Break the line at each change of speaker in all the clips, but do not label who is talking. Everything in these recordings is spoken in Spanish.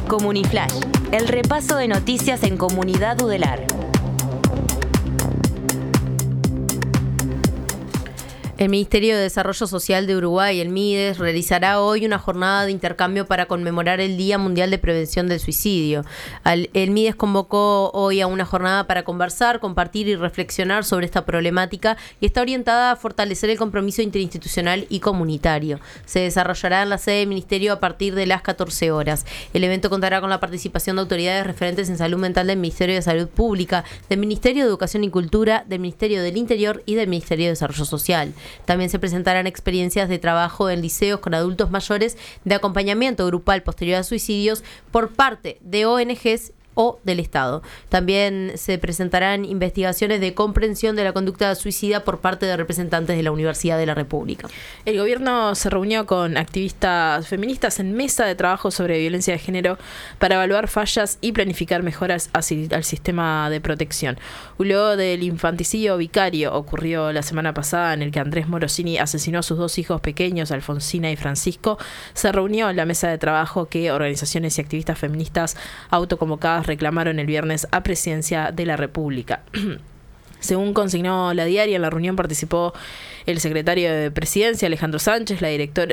Comuniflash, el repaso de noticias en Comunidad Udelar.
El Ministerio de Desarrollo Social de Uruguay, el MIDES, realizará hoy una jornada de intercambio para conmemorar el Día Mundial de Prevención del Suicidio. El MIDES convocó hoy a una jornada para conversar, compartir y reflexionar sobre esta problemática y está orientada a fortalecer el compromiso interinstitucional y comunitario. Se desarrollará en la sede del Ministerio a partir de las 14 horas. El evento contará con la participación de autoridades referentes en salud mental del Ministerio de Salud Pública, del Ministerio de Educación y Cultura, del Ministerio del Interior y del Ministerio de Desarrollo Social. También se presentarán experiencias de trabajo en liceos con adultos mayores de acompañamiento grupal posterior a suicidios por parte de ONGs o del Estado. También se presentarán investigaciones de comprensión de la conducta suicida por parte de representantes de la Universidad de la República.
El gobierno se reunió con activistas feministas en mesa de trabajo sobre violencia de género para evaluar fallas y planificar mejoras al sistema de protección. Luego del infanticidio vicario ocurrió la semana pasada, en el que Andrés Morosini asesinó a sus dos hijos pequeños, Alfonsina y Francisco, se reunió en la mesa de trabajo que organizaciones y activistas feministas autoconvocadas reclamaron el viernes a Presidencia de la República. Según consignó La Diaria, en la reunión participó el secretario de Presidencia, Alejandro Sánchez, la directora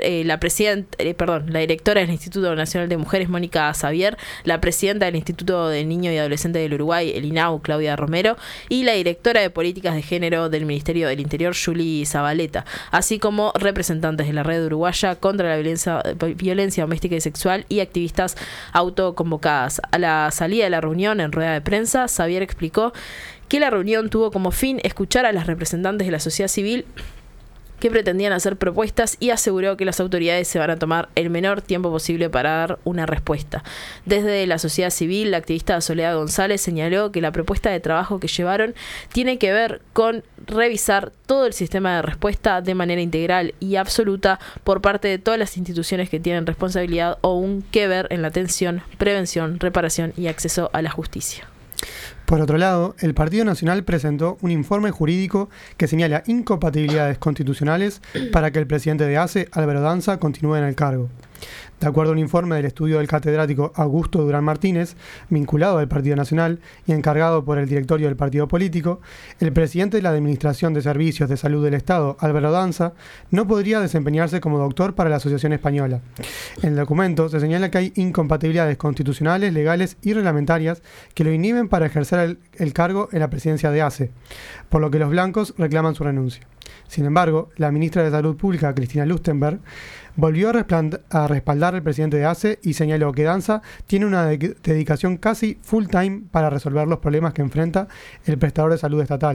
del Instituto Nacional de Mujeres, Mónica Xavier, la presidenta del Instituto del Niño y Adolescente del Uruguay, el INAU, Claudia Romero, y la directora de Políticas de Género del Ministerio del Interior, Juli Zabaleta, así como representantes de la Red Uruguaya contra la Violencia Doméstica y Sexual y activistas autoconvocadas. A la salida de la reunión, en rueda de prensa, Xavier explicó que la reunión tuvo como fin escuchar a las representantes de la sociedad civil que pretendían hacer propuestas y aseguró que las autoridades se van a tomar el menor tiempo posible para dar una respuesta. Desde la sociedad civil, la activista Soledad González señaló que la propuesta de trabajo que llevaron tiene que ver con revisar todo el sistema de respuesta de manera integral y absoluta por parte de todas las instituciones que tienen responsabilidad o un que ver en la atención, prevención, reparación y acceso a la justicia.
Por otro lado, el Partido Nacional presentó un informe jurídico que señala incompatibilidades constitucionales para que el presidente de ACE, Álvaro Danza, continúe en el cargo. De acuerdo a un informe del estudio del catedrático Augusto Durán Martínez, vinculado al Partido Nacional y encargado por el directorio del partido político, el presidente de la Administración de Servicios de Salud del Estado, Álvaro Danza, no podría desempeñarse como doctor para la Asociación Española. En el documento se señala que hay incompatibilidades constitucionales, legales y reglamentarias que lo inhiben para ejercer el cargo en la presidencia de ACE, por lo que los blancos reclaman su renuncia. Sin embargo, la ministra de Salud Pública, Cristina Lustenberg, volvió a respaldar al presidente de ACE y señaló que Danza tiene una dedicación casi full time para resolver los problemas que enfrenta el prestador de salud estatal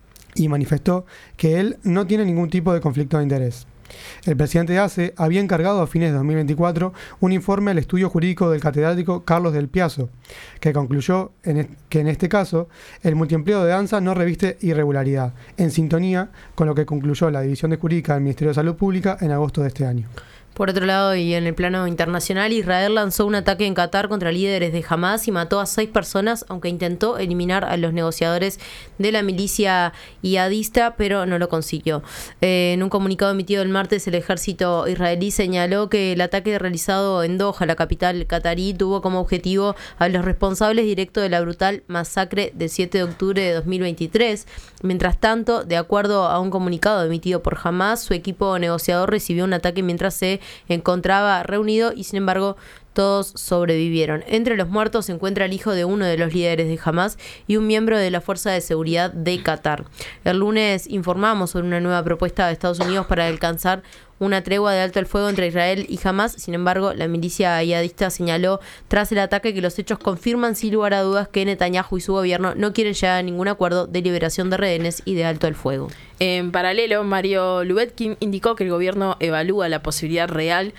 y manifestó que él no tiene ningún tipo de conflicto de interés. El presidente de ACE había encargado a fines de 2024 un informe al estudio jurídico del catedrático Carlos del Piazzo, que concluyó que en este caso el multiempleo de Danza no reviste irregularidad, en sintonía con lo que concluyó la División de Jurídica del Ministerio de Salud Pública en agosto de este año.
Por otro lado, y en el plano internacional, Israel lanzó un ataque en Qatar contra líderes de Hamás y mató a 6 personas, aunque intentó eliminar a los negociadores de la milicia yihadista, pero no lo consiguió. En un comunicado emitido el martes, el ejército israelí señaló que el ataque realizado en Doha, la capital qatarí, tuvo como objetivo a los responsables directos de la brutal masacre del 7 de octubre de 2023. Mientras tanto, de acuerdo a un comunicado emitido por Hamás, su equipo negociador recibió un ataque mientras se encontraba reunido y sin embargo todos sobrevivieron. Entre los muertos se encuentra el hijo de uno de los líderes de Hamás y un miembro de la Fuerza de Seguridad de Qatar. El lunes informamos sobre una nueva propuesta de Estados Unidos para alcanzar una tregua de alto el fuego entre Israel y Hamás. Sin embargo, la milicia yihadista señaló tras el ataque que los hechos confirman sin lugar a dudas que Netanyahu y su gobierno no quieren llegar a ningún acuerdo de liberación de rehenes y de alto el fuego.
En paralelo, Mario Lubetkin indicó que el gobierno evalúa la posibilidad real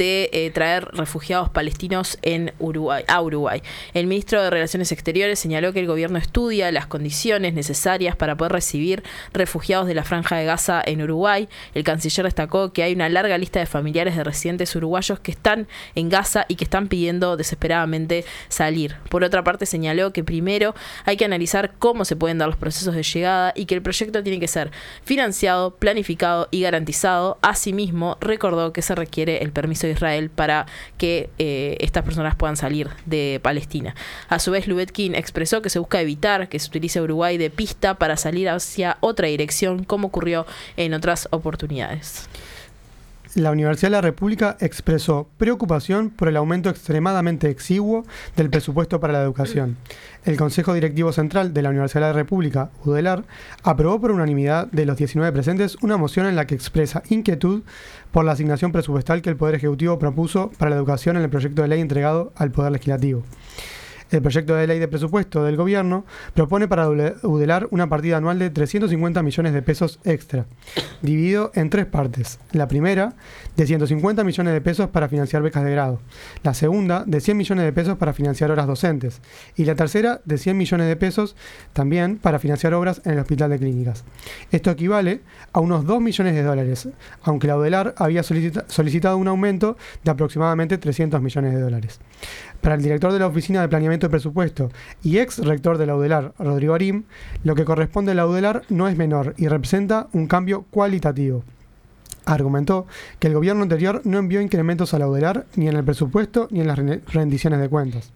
de traer refugiados palestinos a Uruguay. El ministro de Relaciones Exteriores señaló que el gobierno estudia las condiciones necesarias para poder recibir refugiados de la Franja de Gaza en Uruguay. El canciller destacó que hay hay una larga lista de familiares de residentes uruguayos que están en Gaza y que están pidiendo desesperadamente salir. Por otra parte, señaló que primero hay que analizar cómo se pueden dar los procesos de llegada y que el proyecto tiene que ser financiado, planificado y garantizado. Asimismo, recordó que se requiere el permiso de Israel para que estas personas puedan salir de Palestina. A su vez, Lubetkin expresó que se busca evitar que se utilice Uruguay de pista para salir hacia otra dirección, como ocurrió en otras oportunidades.
La Universidad de la República expresó preocupación por el aumento extremadamente exiguo del presupuesto para la educación. El Consejo Directivo Central de la Universidad de la República, UDELAR, aprobó por unanimidad de los 19 presentes una moción en la que expresa inquietud por la asignación presupuestal que el Poder Ejecutivo propuso para la educación en el proyecto de ley entregado al Poder Legislativo. El proyecto de ley de presupuesto del Gobierno propone para UDELAR una partida anual de 350 millones de pesos extra, dividido en 3 partes. La primera, de 150 millones de pesos para financiar becas de grado. La segunda, de 100 millones de pesos para financiar horas docentes. Y la tercera, de 100 millones de pesos también para financiar obras en el Hospital de Clínicas. Esto equivale a unos 2 millones de dólares, aunque la UDELAR había solicitado un aumento de aproximadamente 300 millones de dólares. Para el director de la Oficina de Planeamiento de Presupuesto y ex rector de la UDELAR, Rodrigo Arim, lo que corresponde a la UDELAR no es menor y representa un cambio cualitativo. Argumentó que el gobierno anterior no envió incrementos a la UDELAR ni en el presupuesto ni en las rendiciones de cuentas.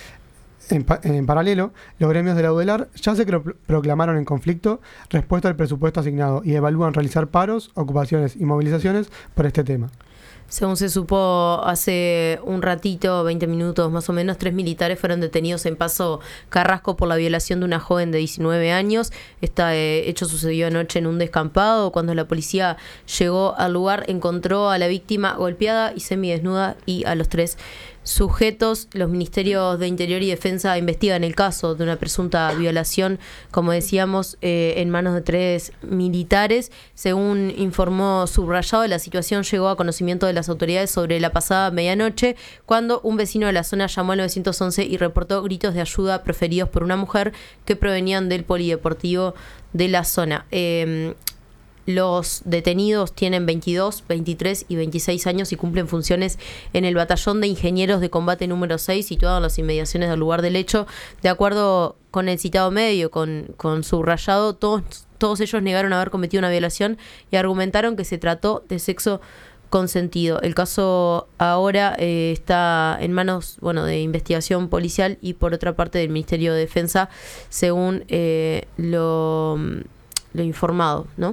En paralelo, los gremios de la UDELAR ya se proclamaron en conflicto respecto al presupuesto asignado y evalúan realizar paros, ocupaciones y movilizaciones por este tema.
Según se supo hace un ratito, 20 minutos más o menos, 3 militares fueron detenidos en Paso Carrasco por la violación de una joven de 19 años. Este hecho sucedió anoche en un descampado. Cuando la policía llegó al lugar, encontró a la víctima golpeada y semidesnuda y a los 3 sujetos. Los ministerios de Interior y Defensa investigan el caso de una presunta violación, como decíamos, en manos de 3 militares. Según informó Subrayado, la situación llegó a conocimiento de las autoridades sobre la pasada medianoche, cuando un vecino de la zona llamó al 911 y reportó gritos de ayuda proferidos por una mujer que provenían del polideportivo de la zona. Los detenidos tienen 22, 23 y 26 años y cumplen funciones en el Batallón de Ingenieros de Combate número 6, situado en las inmediaciones del lugar del hecho. De acuerdo con el citado medio, con Subrayado, todos ellos negaron haber cometido una violación y argumentaron que se trató de sexo consentido. El caso ahora está en manos, de investigación policial y por otra parte del Ministerio de Defensa, según lo informado, ¿no?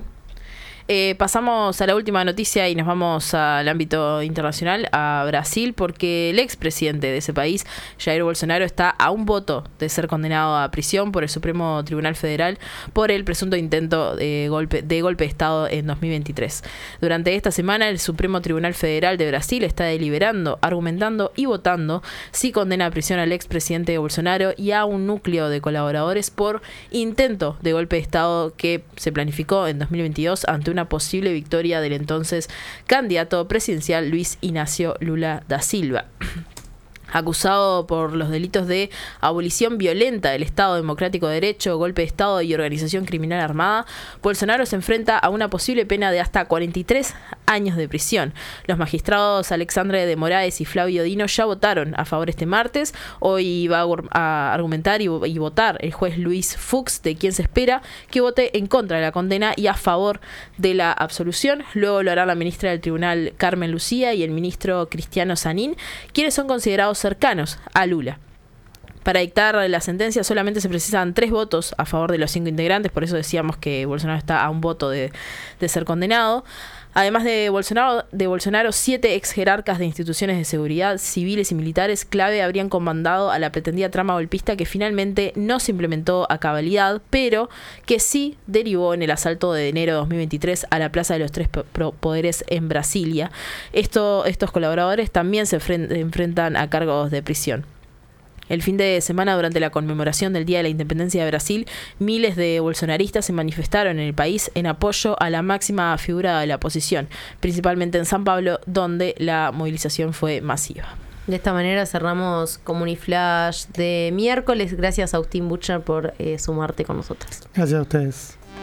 Pasamos a la última noticia y nos vamos al ámbito internacional, a Brasil, porque el expresidente de ese país, Jair Bolsonaro, está a un voto de ser condenado a prisión por el Supremo Tribunal Federal por el presunto intento de golpe de Estado en 2023. Durante esta semana, el Supremo Tribunal Federal de Brasil está deliberando, argumentando y votando si condena a prisión al expresidente Bolsonaro y a un núcleo de colaboradores por intento de golpe de Estado que se planificó en 2022 ante una posible victoria del entonces candidato presidencial Luis Inácio Lula da Silva. Acusado por los delitos de abolición violenta del Estado Democrático de Derecho, golpe de Estado y organización criminal armada, Bolsonaro se enfrenta a una posible pena de hasta 43 años de prisión. Los magistrados Alexandre de Moraes y Flavio Dino ya votaron a favor este martes. Hoy va a argumentar y votar el juez Luis Fux, de quien se espera que vote en contra de la condena y a favor de la absolución. Luego lo hará la ministra del Tribunal, Carmen Lucía, y el ministro Cristiano Zanin, quienes son considerados cercanos a Lula. Para dictar la sentencia solamente se precisan 3 votos a favor de los 5 integrantes, por eso decíamos que Bolsonaro está a un voto de ser condenado. Además de Bolsonaro, 7 ex jerarcas de instituciones de seguridad civiles y militares clave habrían comandado a la pretendida trama golpista que finalmente no se implementó a cabalidad, pero que sí derivó en el asalto de enero de 2023 a la Plaza de los Tres Poderes en Brasilia. Estos colaboradores también se enfrentan a cargos de prisión. El fin de semana, durante la conmemoración del Día de la Independencia de Brasil, miles de bolsonaristas se manifestaron en el país en apoyo a la máxima figura de la oposición, principalmente en San Pablo, donde la movilización fue masiva.
De esta manera cerramos Comuniflash de miércoles. Gracias a Agustín Butcher por sumarte con nosotros.
Gracias a ustedes.